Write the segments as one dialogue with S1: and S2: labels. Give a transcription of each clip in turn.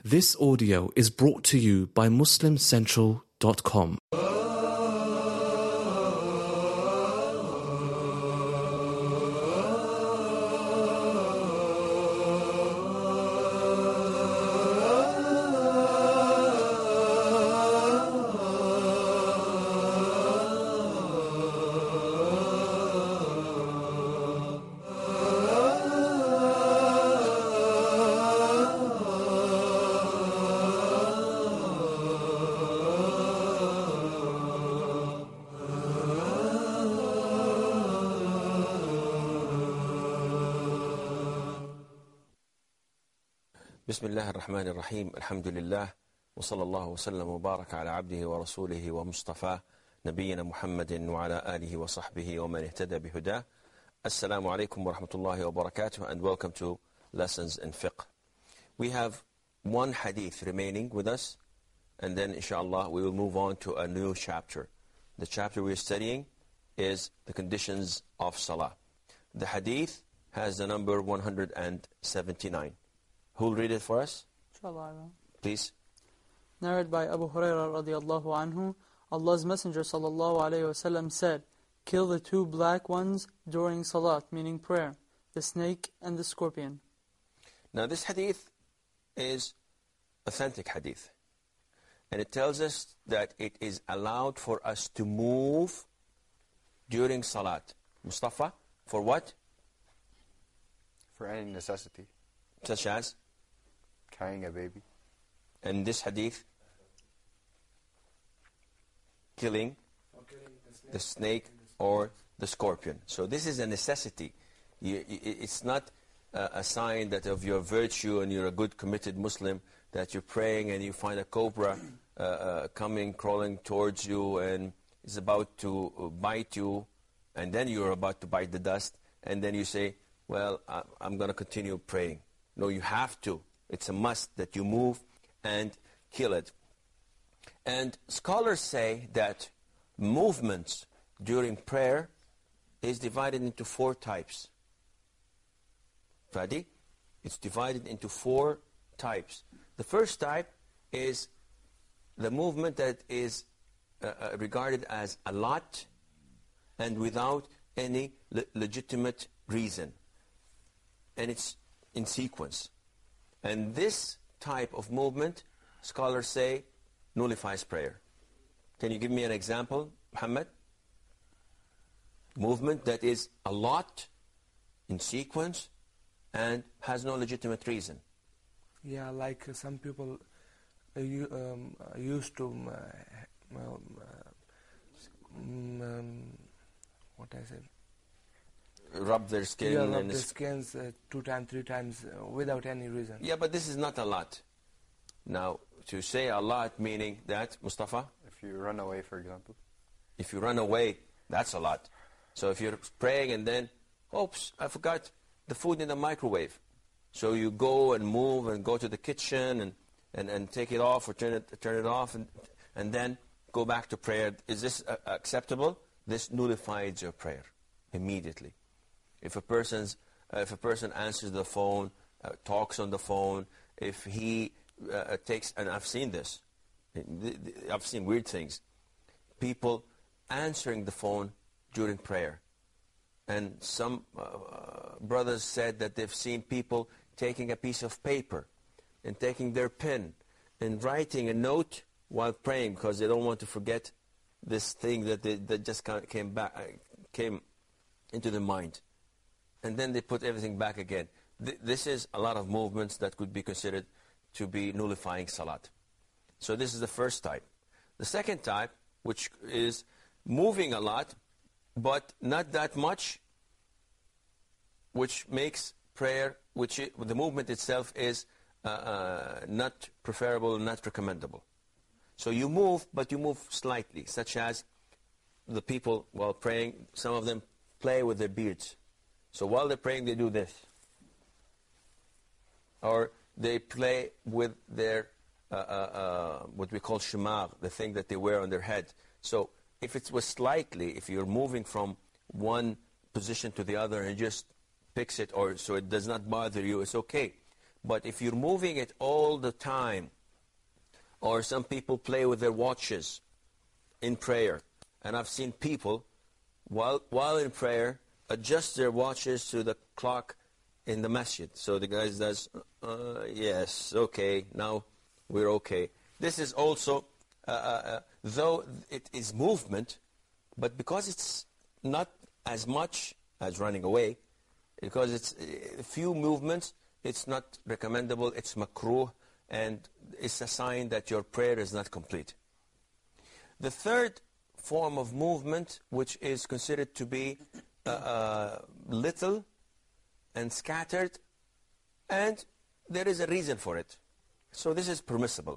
S1: This audio is brought to you by MuslimCentral.com.
S2: بسم الله الرحمن الرحيم الحمد لله وصلى الله وسلم وبارك على عبده ورسوله ومصطفاه نبينا محمد وعلى آله وصحبه ومن اهتدى بهداه. Assalamu alaikum wa rahmatullahi wa barakatuh, and welcome to Lessons in Fiqh. We have one hadith remaining with us, and then inshallah we will move on to a new chapter. The chapter we are studying is the conditions of Salah. The hadith has the number 179. Who will read it for us?
S3: Inshallah.
S2: Please.
S3: Narrated by Abu Hurairah radiallahu anhu, Allah's Messenger sallallahu alayhi wasallam said, "Kill the two black ones during salat," meaning prayer, the snake and the scorpion.
S2: Now this hadith is authentic hadith. And it tells us that it is allowed for us to move during salat. Mustafa, for what?
S4: For any necessity.
S2: Such as?
S4: Carrying a baby.
S2: And this hadith? Killing the snake or the scorpion. So this is a necessity. It's not a sign that of your virtue and you're a good committed Muslim, that you're praying and you find a cobra coming, crawling towards you and is about to bite you, and then you're about to bite the dust, and then you say, well, I'm going to continue praying. No, you have to. It's a must that you move and kill it. And scholars say that movements during prayer is divided into 4 types. Fadi? It's divided into 4 types. The first type is the movement that is regarded as a lot and without any legitimate reason. And it's in sequence. And this type of movement, scholars say, nullifies prayer. Can you give me an example, Muhammad? Movement that is a lot, in sequence, and has no legitimate reason.
S5: Yeah, like some people used to, what I said?
S2: Rub their skin.
S5: Yeah, rub their skins 2 times, 3 times without any reason.
S2: Yeah, but this is not a lot. Now, to say a lot, meaning that, Mustafa?
S4: If you run away, for example.
S2: If you run away, that's a lot. So if you're praying and then, oops, I forgot the food in the microwave. So you go and move and go to the kitchen and take it off or turn it off and then go back to prayer. Is this acceptable? This nullifies your prayer immediately. If a person answers the phone, talks on the phone, if he takes, and I've seen this, I've seen weird things, people answering the phone during prayer. And some brothers said that they've seen people taking a piece of paper and taking their pen and writing a note while praying because they don't want to forget this thing that just came into their mind. And then they put everything back again. This is a lot of movements that could be considered to be nullifying salat. So this is the first type. The second type, which is moving a lot, but not that much, which makes prayer, the movement itself is not preferable, not recommendable. So you move, but you move slightly, such as the people while praying, some of them play with their beards. So while they're praying, they do this. Or they play with their, what we call shimar, the thing that they wear on their head. So if it was slightly, if you're moving from one position to the other and just fix it, or so it does not bother you, it's okay. But if you're moving it all the time, or some people play with their watches in prayer, and I've seen people, while in prayer, adjust their watches to the clock in the masjid. So the guy does, yes, okay, now we're okay. This is also, though it is movement, but because it's not as much as running away, because it's few movements, it's not recommendable, it's makruh, and it's a sign that your prayer is not complete. The third form of movement, which is considered to be little and scattered, and there is a reason for it. So this is permissible.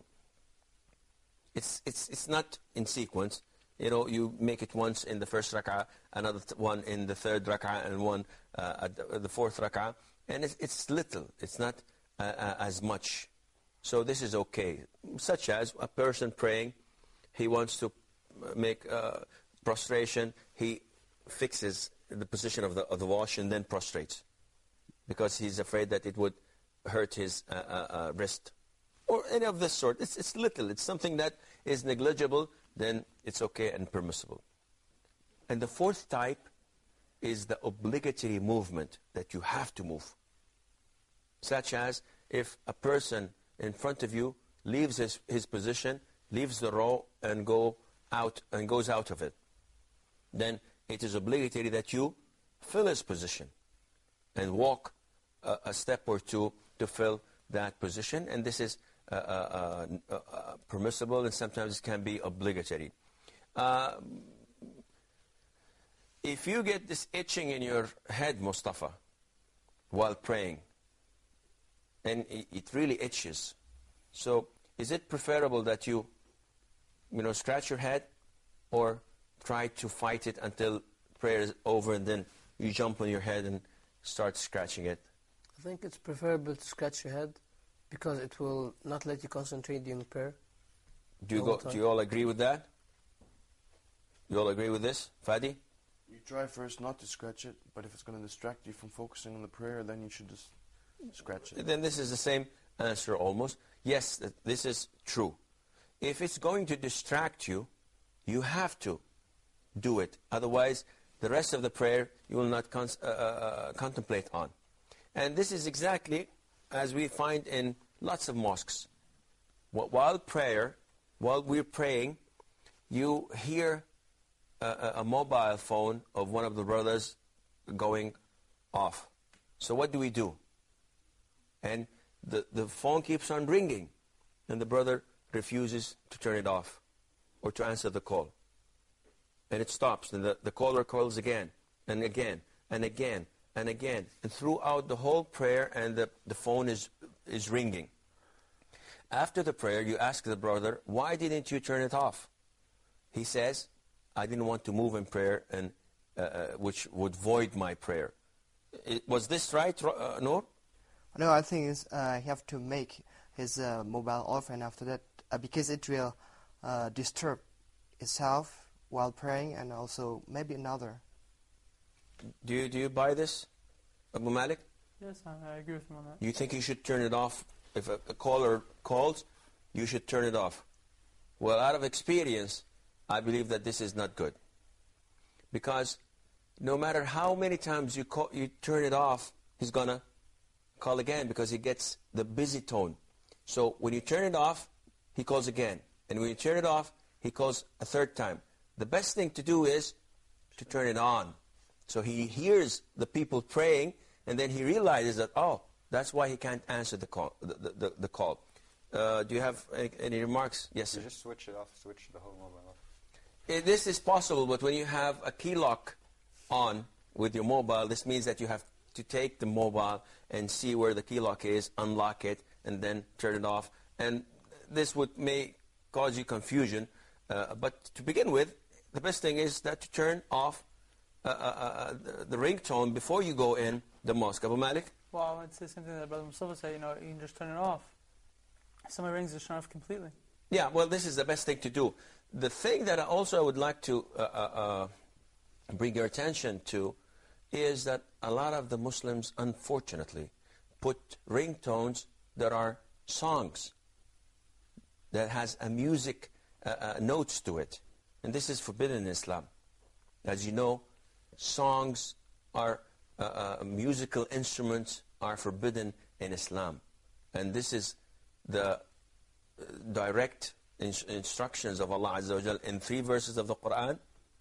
S2: It's not in sequence. You know, you make it once in the first rak'ah, another one in the third rak'ah, and one at the fourth rak'ah. And it's little. It's not as much. So this is okay. Such as a person praying, he wants to make prostration, he fixes the position of the wash and then prostrates, because he's afraid that it would hurt his wrist. Or any of this sort. It's little. It's something that is negligible, then it's okay and permissible. And the fourth type is the obligatory movement that you have to move. Such as if a person in front of you leaves his position, leaves the row and goes out of it, then it is obligatory that you fill his position and walk a step or two to fill that position. And this is permissible, and sometimes it can be obligatory. If you get this itching in your head, Mustafa, while praying, and it really itches, so is it preferable that you scratch your head, or try to fight it until prayer is over and then you jump on your head and start scratching it?
S6: I think it's preferable to scratch your head, because it will not let you concentrate during prayer.
S2: Do you all agree with that? You all agree with this? Fadi?
S7: You try first not to scratch it, but if it's going to distract you from focusing on the prayer, then you should just scratch it.
S2: Then this is the same answer almost. Yes, this is true. If it's going to distract you, you have to do it. Otherwise, the rest of the prayer you will not contemplate on. And this is exactly as we find in lots of mosques. While we're praying, you hear a mobile phone of one of the brothers going off. So what do we do? And the phone keeps on ringing, and the brother refuses to turn it off or to answer the call. And it stops, and the caller calls again and again and again and again. And throughout the whole prayer, and the phone is ringing. After the prayer, you ask the brother, why didn't you turn it off? He says, I didn't want to move in prayer, and which would void my prayer. Was this right, Noor?
S8: No, I think he have to make his mobile off, and after that, because it will disturb itself while praying, and also maybe another.
S2: Do you buy this, Abu Malik?
S3: Yes, I agree with him on that.
S2: You think you should turn it off? If a caller calls, you should turn it off. Well, out of experience, I believe that this is not good. Because no matter how many times you turn it off, he's going to call again, because he gets the busy tone. So when you turn it off, he calls again. And when you turn it off, he calls a third time. The best thing to do is to turn it on. So he hears the people praying, and then he realizes that, oh, that's why he can't answer the call. Do you have any remarks? Yes, sir.
S4: You just switch it off, switch the whole mobile off.
S2: This is possible, but when you have a key lock on with your mobile, this means that you have to take the mobile and see where the key lock is, unlock it, and then turn it off. And this may cause you confusion. But to begin with, the best thing is that to turn off the ringtone before you go in the mosque. Abu Malik?
S3: Well, I would say something that Brother Mustafa said, you can just turn it off. If somebody rings, just turn it off completely.
S2: Yeah, well, this is the best thing to do. The thing that I would like to bring your attention to is that a lot of the Muslims, unfortunately, put ringtones there are songs that has a music notes to it. And this is forbidden in Islam. As you know, songs are musical instruments are forbidden in Islam. And this is the direct instructions of Allah Azza wa Jal in 3 verses of the Quran,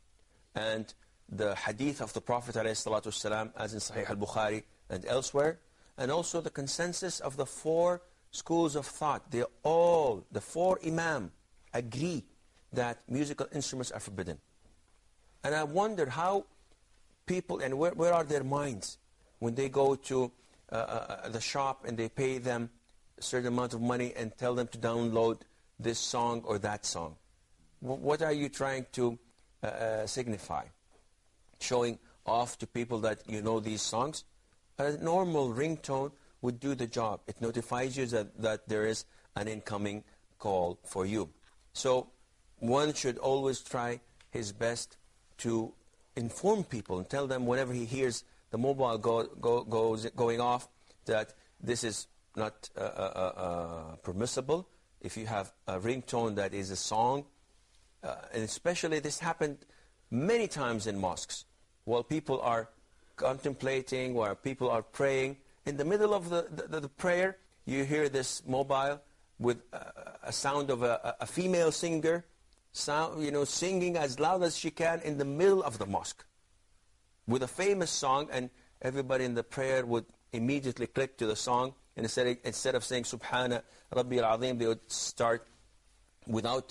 S2: and the hadith of the Prophet ﷺ as in Sahih al-Bukhari and elsewhere, and also the consensus of the 4 schools of thought. They all, the 4 imam, agree that musical instruments are forbidden. And I wonder how people, and where are their minds when they go to the shop and they pay them a certain amount of money and tell them to download this song or that song. What are you trying to signify? Showing off to people that you know these songs? A normal ringtone would do the job. It notifies you that there is an incoming call for you. So one should always try his best to inform people and tell them whenever he hears the mobile going off that this is not permissible. If you have a ringtone that is a song, and especially this happened many times in mosques, while people are contemplating, while people are praying, in the middle of the prayer, you hear this mobile with a sound of a female singer, singing as loud as she can in the middle of the mosque, with a famous song, and everybody in the prayer would immediately click to the song, and instead of saying Subhana Rabbi al-Azim, they would start without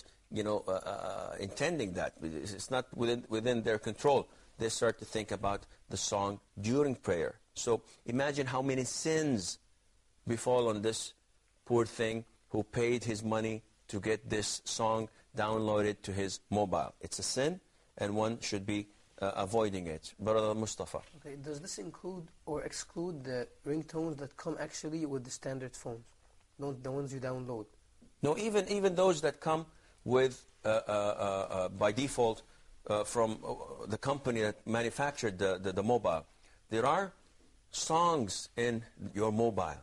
S2: intending that. It's not within their control. They start to think about the song during prayer. So imagine how many sins befall on this poor thing who paid his money to get this song downloaded to his mobile. It's a sin, and one should be avoiding it. Brother Mustafa.
S6: Okay, does this include or exclude the ringtones that come actually with the standard phones, not the ones you download?
S2: No, even those that come with, by default, from the company that manufactured the mobile. There are songs in your mobile.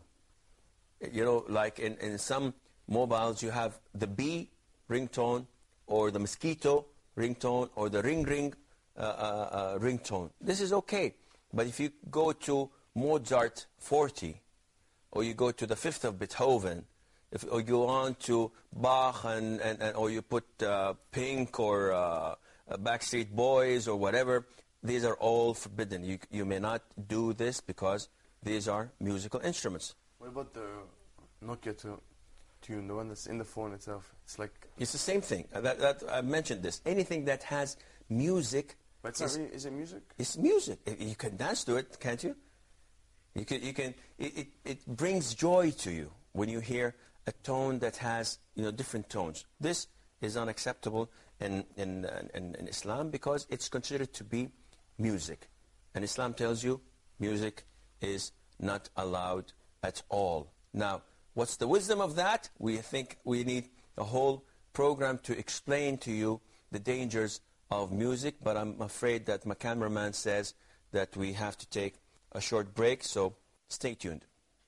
S2: Like in some mobiles you have the bee ringtone, or the mosquito ringtone, or the ring ringtone. This is okay. But if you go to Mozart 40, or you go to the 5th of Beethoven, or you go on to Bach, or you put Pink or Backstreet Boys or whatever, these are all forbidden. You may not do this because these are musical instruments.
S7: What about the Nokia tune, the one that's in the phone itself?
S2: It's the same thing. I mentioned this. Anything that has music.
S7: But is it music?
S2: It's music. You can dance to it, can't you? It brings joy to you when you hear a tone that has different tones. This is unacceptable in Islam because it's considered to be music. And Islam tells you music is not allowed at all. Now, what's the wisdom of that? We think we need a whole program to explain to you the dangers of music, but I'm afraid that my cameraman says that we have to take a short break, so stay tuned.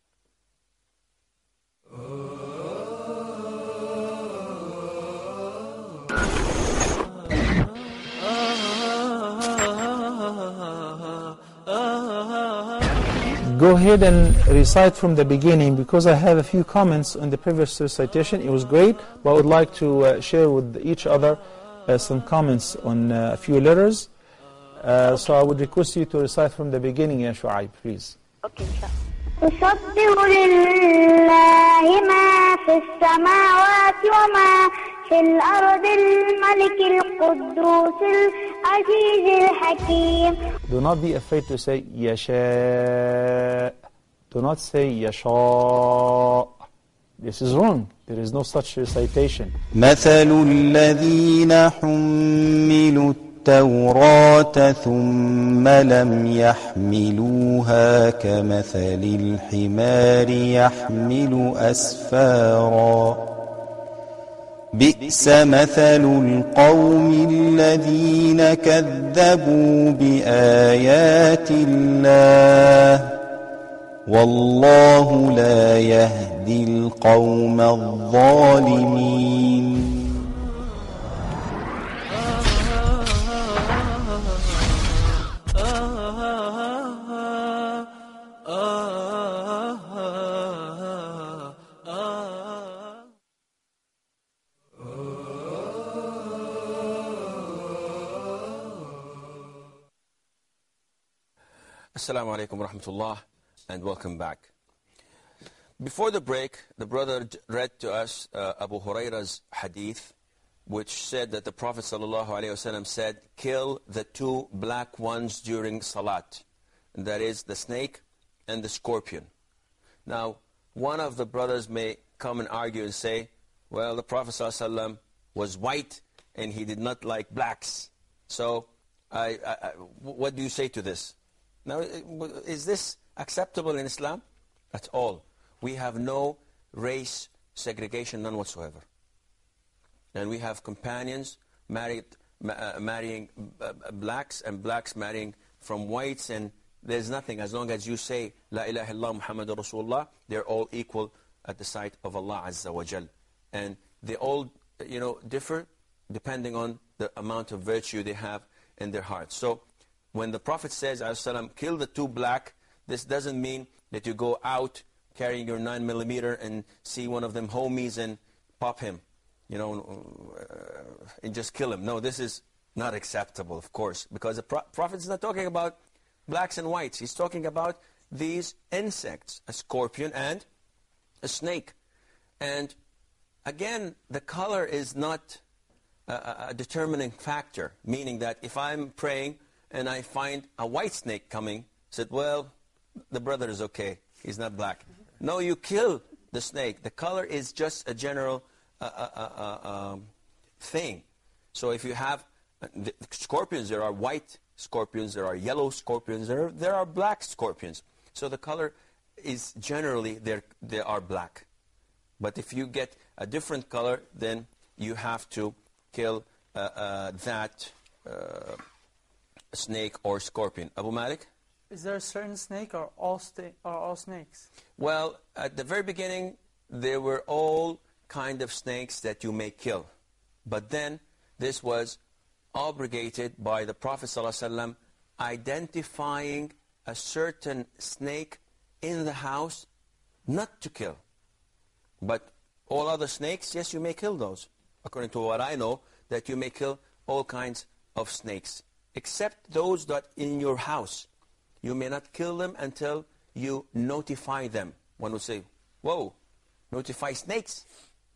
S9: Go ahead and recite from the beginning, because I have a few comments on the previous recitation. It was great, but I would like to share with each other some comments on a few letters. So I would request you to recite from the beginning, Ya Shu'aib, please.
S10: Okay, تسبح لله ما في السماوات وما في الأرض الملك القدوس العزيز الحكيم.
S9: Do not be afraid to say يشاء. Do not say يشاء. This is wrong. There is no such recitation.
S11: مثل الذين حملوا التوراة ثم لم يحملوها كمثل الحمار يحمل أسفارا بئس مثل القوم الذين كذبوا بآيات الله والله لا يهدي يهدي القوم الظالمين.
S2: Assalamu alaikum wa rahmatullah, and welcome back. Before the break, the brother read to us Abu Huraira's hadith, which said that the Prophet ﷺ said, kill the two black ones during salat, and that is the snake and the scorpion. Now, one of the brothers may come and argue and say, well, the Prophet ﷺ was white and he did not like blacks. So, what do you say to this? Now, is this acceptable in Islam? At all. We have no race segregation, none whatsoever. And we have companions marrying blacks, and blacks marrying from whites, and there's nothing. As long as you say, La ilaha illallah Muhammadur Rasulullah, they're all equal at the sight of Allah Azza wa Jal. And they all, differ depending on the amount of virtue they have in their hearts. So, when the Prophet says, kill the two black, this doesn't mean that you go out carrying your 9mm and see one of them homies and pop him, and just kill him. No, this is not acceptable, of course, because the Prophet is not talking about blacks and whites. He's talking about these insects, a scorpion and a snake. And again, the color is not a determining factor, meaning that if I'm praying and I find a white snake coming, said, well, the brother is okay, he's not black. No, you kill the snake. The color is just a general thing. So if you have the scorpions, there are white scorpions, there are yellow scorpions, there are black scorpions. So the color is generally, they are black. But if you get a different color, then you have to kill that snake or scorpion. Abu Malik?
S3: Is there a certain snake or all snakes?
S2: Well, at the very beginning, there were all kind of snakes that you may kill. But then, this was abrogated by the Prophet ﷺ identifying a certain snake in the house not to kill. But all other snakes, yes, you may kill those. According to what I know, that you may kill all kinds of snakes, except those that in your house. You may not kill them until you notify them. One would say, whoa, notify snakes?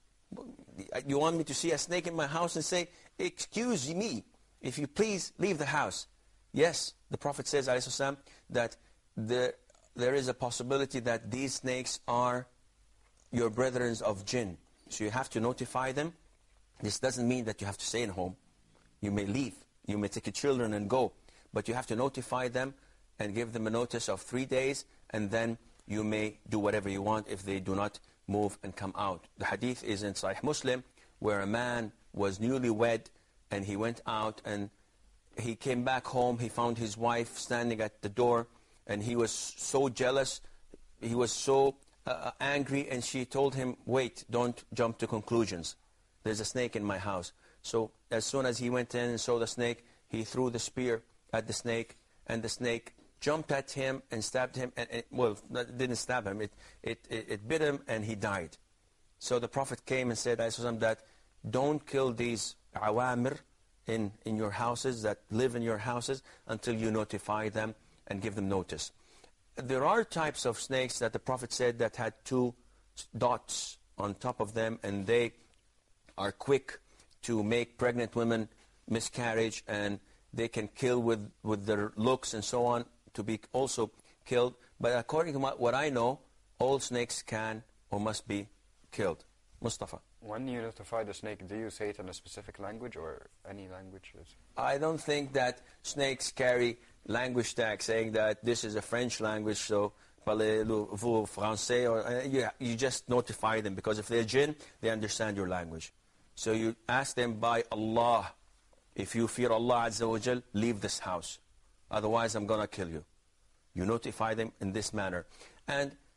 S2: You want me to see a snake in my house and say, excuse me, if you please leave the house? Yes, the Prophet says, ﷺ, that there is a possibility that these snakes are your brethren of jinn. So you have to notify them. This doesn't mean that you have to stay in home. You may leave. You may take your children and go. But you have to notify them and give them a notice of 3 days, and then you may do whatever you want if they do not move and come out. The hadith is in Sahih Muslim, where a man was newlywed, and he went out, and he came back home. He found his wife standing at the door, and he was so jealous. He was so angry, and she told him, wait, don't jump to conclusions. There's a snake in my house. So as soon as he went in and saw the snake, he threw the spear at the snake, and the snake jumped at him and stabbed him. And well, it didn't stab him. It bit him, and he died. So the Prophet came and said, that don't kill these awamir in your houses, that live in your houses, until you notify them and give them notice. There are types of snakes that the Prophet said that had 2 dots on top of them, and they are quick to make pregnant women miscarriage, and they can kill with their looks and so on, to be also killed. But according to what I know, all snakes can or must be killed. Mustafa.
S4: When you notify the snake, do you say it in a specific language or any language?
S2: I don't think that snakes carry language tags saying that this is a French language, so parlez-vous français, or you just notify them, because if they're jinn, they understand your language. So you ask them, by Allah, if you fear Allah Azza wa Jal, leave this house. Otherwise, I'm going to kill you. You notify them in this manner. And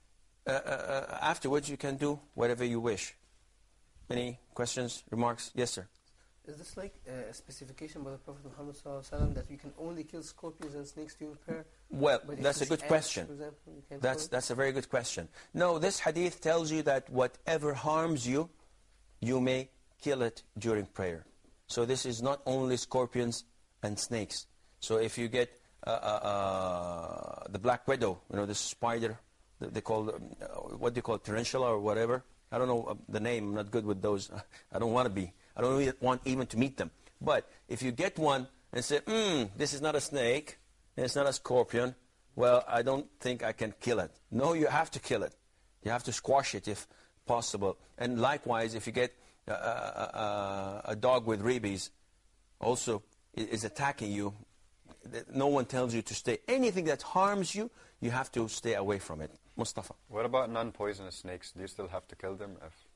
S2: afterwards you can do whatever you wish. Any questions, remarks? Yes, sir.
S6: Is this like a specification by the Prophet Muhammad ﷺ that you can only kill scorpions and snakes during prayer?
S2: Well,
S6: But if
S2: that's a
S6: it's
S2: good
S6: ants,
S2: question.
S6: for example, you can't kill it?
S2: That's a very good question. No, this hadith tells you that whatever harms you, you may kill it during prayer. So this is not only scorpions and snakes. So if you get the black widow, the spider, they call what do you call it, tarantula or whatever? I don't know the name. I'm not good with those. I don't want to be. I don't want even to meet them. But if you get one and say, this is not a snake, and it's not a scorpion, well, I don't think I can kill it. No, you have to kill it. You have to squash it if possible. And likewise, if you get a dog with rabies, also is attacking you, no one tells you to stay. Anything that harms you, you have to stay away from it. Mustafa.
S4: What about non-poisonous snakes? Do you still have to kill them?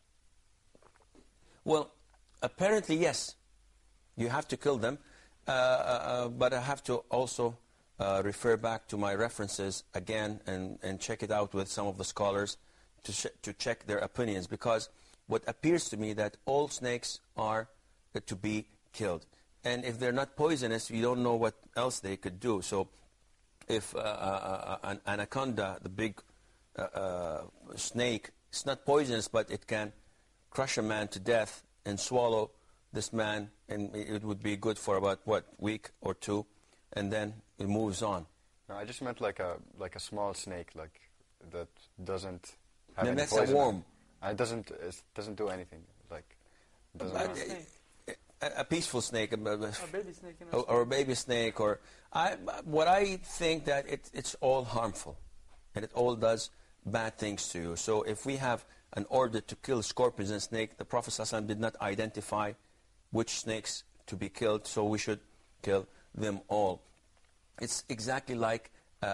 S2: Well, apparently, yes. You have to kill them. But I have to also refer back to my references again and check it out with some of the scholars to check their opinions. Because what appears to me that all snakes are to be killed. And if they're not poisonous, you don't know what else they could do. So if an anaconda, the big snake, it's not poisonous, but it can crush a man to death and swallow this man, and it would be good for about, week or two, and then it moves on.
S4: No, I just meant like a small snake, like that doesn't have any
S2: that's
S4: poison.
S2: a worm.
S4: It doesn't do anything. Like, it doesn't harm.
S2: A peaceful snake,
S3: A baby snake.
S2: or a baby snake, or what I think that it's all harmful, and it all does bad things to you. So if we have an order to kill scorpions and snakes, the Prophet ﷺ did not identify which snakes to be killed, so we should kill them all. It's exactly like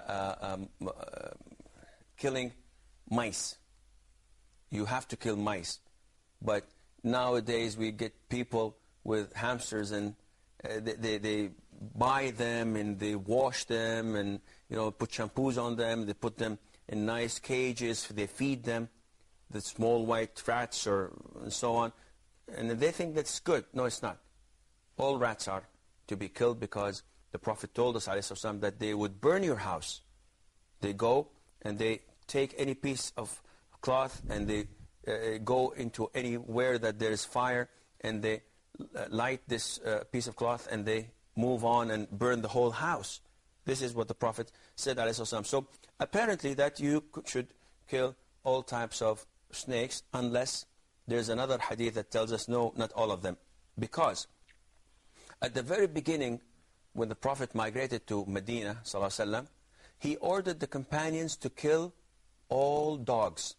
S2: killing mice. You have to kill mice, but nowadays we get people with hamsters, and they buy them and they wash them and put shampoos on them. They put them in nice cages. They feed them the small white rats and so on, and they think that's good. No, it's not. All rats are to be killed because the Prophet told us ﷺ that they would burn your house. They go and they take any piece of cloth and they go into anywhere that there is fire, and they light this piece of cloth and they move on and burn the whole house. This is what the Prophet said, ﷺ. So apparently that you should kill all types of snakes, unless there's another hadith that tells us no, not all of them. Because at the very beginning, when the Prophet migrated to Medina, ﷺ, he ordered the companions to kill all dogs.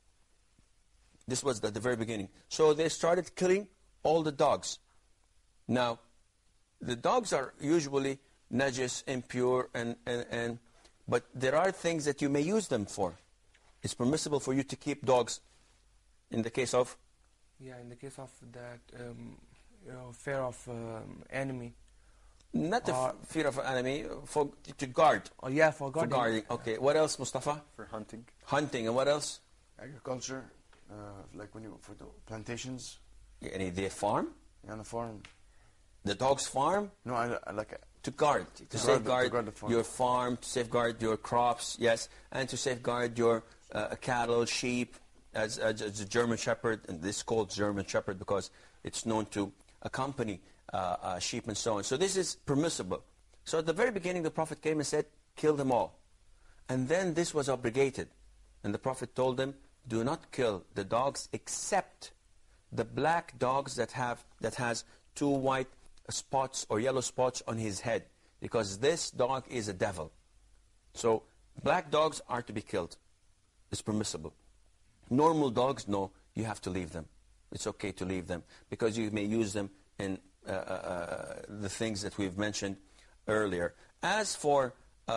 S2: This was at the very beginning. So they started killing all the dogs. Now, the dogs are usually najis, impure, but there are things that you may use them for. It's permissible for you to keep dogs in the case of?
S5: Yeah, in the case of that, fear of enemy.
S2: Not the fear of an enemy, to guard.
S5: Oh yeah, for guarding.
S2: For guarding. Okay, what else, Mustafa?
S4: For hunting.
S2: Hunting, and what else?
S7: Agriculture, like for the plantations.
S2: Any the farm?
S7: Yeah, on the farm.
S2: The dog's farm?
S7: No, I like
S2: to guard, to safeguard
S7: the farm.
S2: your farm, to safeguard your crops, yes, and to safeguard your cattle, sheep, as a German Shepherd, and this is called German Shepherd because it's known to accompany sheep and so on. So this is permissible. So at the very beginning, the Prophet came and said, kill them all. And then this was obligated. And the Prophet told them, do not kill the dogs except the black dogs that has 2 white spots or yellow spots on his head, because this dog is a devil. So black dogs are to be killed. It's permissible. Normal dogs, no, you have to leave them. It's okay to leave them because you may use them in the things that we've mentioned earlier. As for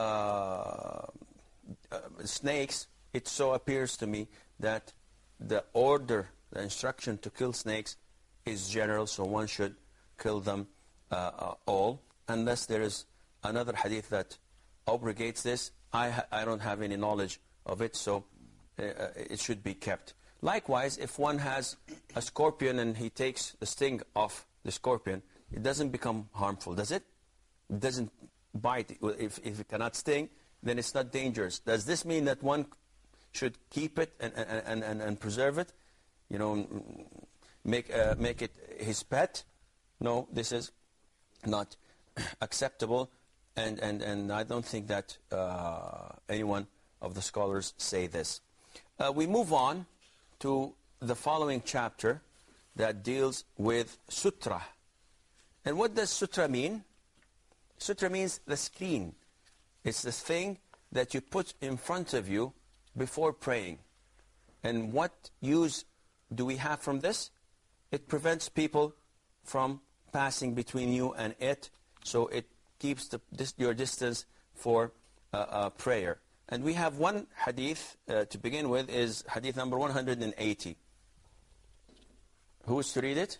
S2: snakes, it so appears to me that the order, the instruction to kill snakes is general, so one should kill them all, unless there is another hadith that abrogates this. I don't have any knowledge of it, so it should be kept. Likewise, if one has a scorpion and he takes the sting off the scorpion, it doesn't become harmful, does it? It doesn't bite. If it cannot sting, then it's not dangerous. Does this mean that one should keep it and preserve it? You know, make it his pet? No, this is not acceptable, and I don't think that any one of the scholars say this. We move on to the following chapter that deals with sutra. And what does sutra mean? Sutra means the screen. It's the thing that you put in front of you before praying. And what use do we have from this? It prevents people from passing between you and it, so it keeps your distance for prayer. And we have one hadith to begin with, is hadith number 180. Who is to read it?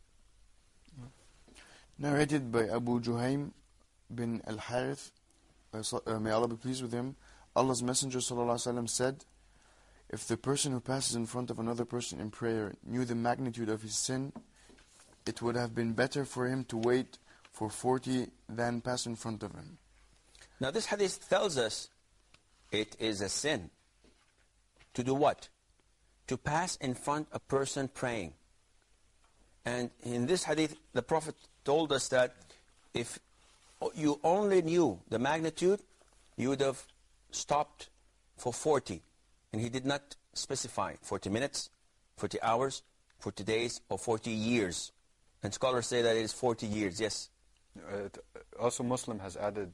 S7: Narrated by Abu Juhaym bin al-Harith, may Allah be pleased with him, Allah's Messenger ﷺ said, if the person who passes in front of another person in prayer knew the magnitude of his sin, it would have been better for him to wait for 40 than pass in front of him.
S2: Now this hadith tells us it is a sin. To do what? To pass in front of a person praying. And in this hadith, the Prophet told us that if you only knew the magnitude, you would have stopped for 40. And he did not specify 40 minutes, 40 hours, 40 days, or 40 years. And scholars say that it is 40 years, yes.
S4: Also Muslim has added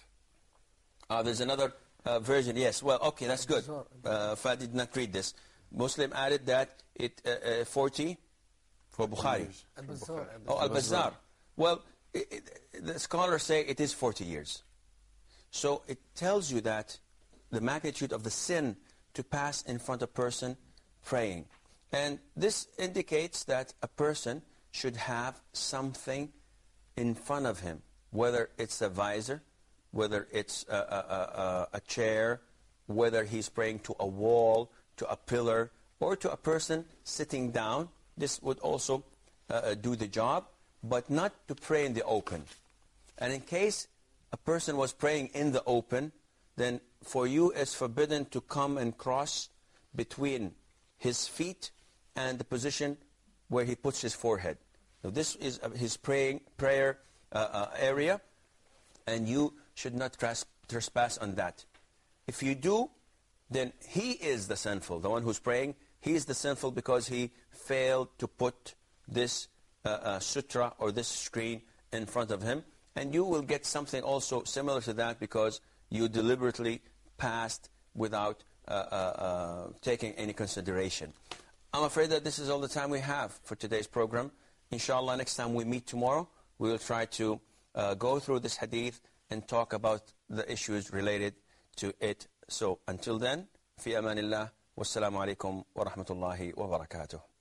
S4: that.
S2: There's another version, yes. Well, okay, that's good. Fad did not read this. Muslim added that it 40 for Bukhari.
S6: Al-Bazzar.
S2: Oh, Al-Bazzar. Well, the scholars say it is 40 years. So it tells you that the magnitude of the sin to pass in front of a person praying. And this indicates that a person should have something in front of him, whether it's a visor, whether it's a chair, whether he's praying to a wall, to a pillar, or to a person sitting down. This would also do the job, but not to pray in the open. And in case a person was praying in the open, then for you it's forbidden to come and cross between his feet and the position where he puts his forehead. So this is his prayer area, and you should not trespass on that. If you do, then he is the sinful, the one who's praying. He is the sinful because he failed to put this sutra or this screen in front of him. And you will get something also similar to that because you deliberately passed without taking any consideration. I'm afraid that this is all the time we have for today's program. Inshallah, next time we meet tomorrow, we will try to go through this hadith and talk about the issues related to it. So until then, fi amanillah, wassalamu alaikum wa rahmatullahi wa barakatuh.